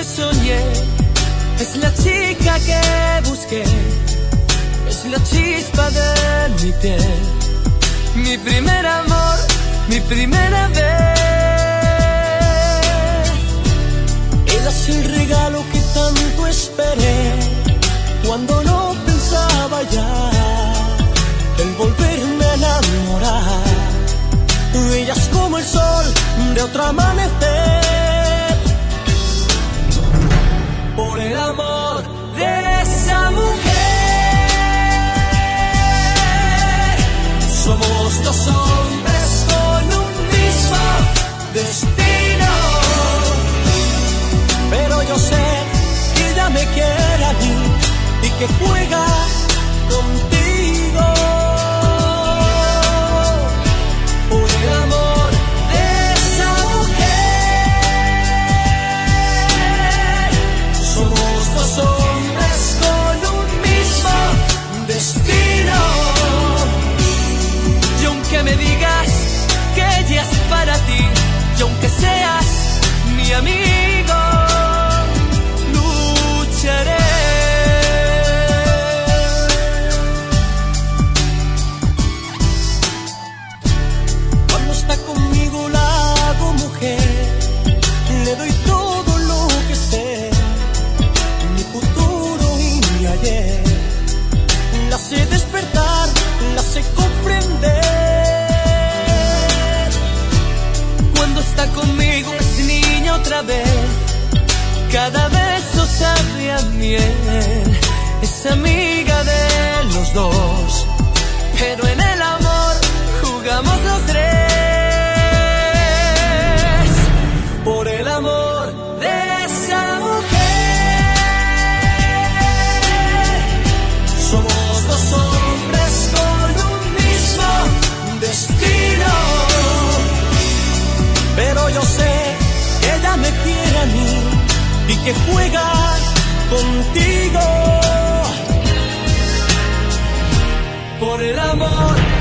soñé, es la chica que busqué, es la chispa de mi piel, mi primer amor, mi primera vez. Ella es el regalo que tanto esperé, cuando no pensaba ya en volverme a enamorar. Ella es como el sol de otro amanecer. Por el amor de esa mujer, somos dos hombres con un mismo destino. Pero yo sé que ella me quiere a mí y que juega contigo. Por el amor de esa mujer, somos dos hombres con un mismo destino. Y aunque me digas que ella es para ti, y aunque seas mi amigo, lucharé. Le doy todo lo que sé, mi futuro y mi ayer. La sé despertar, la sé comprender. Cuando está conmigo es niña otra vez, cada beso sabe a miel. Es amiga de los dos, pero en el amor jugamos los tres. Por el amor de esa mujer, somos dos hombres con un mismo destino. Pero yo sé que ella me quiere a mí y que juega contigo. Por el amor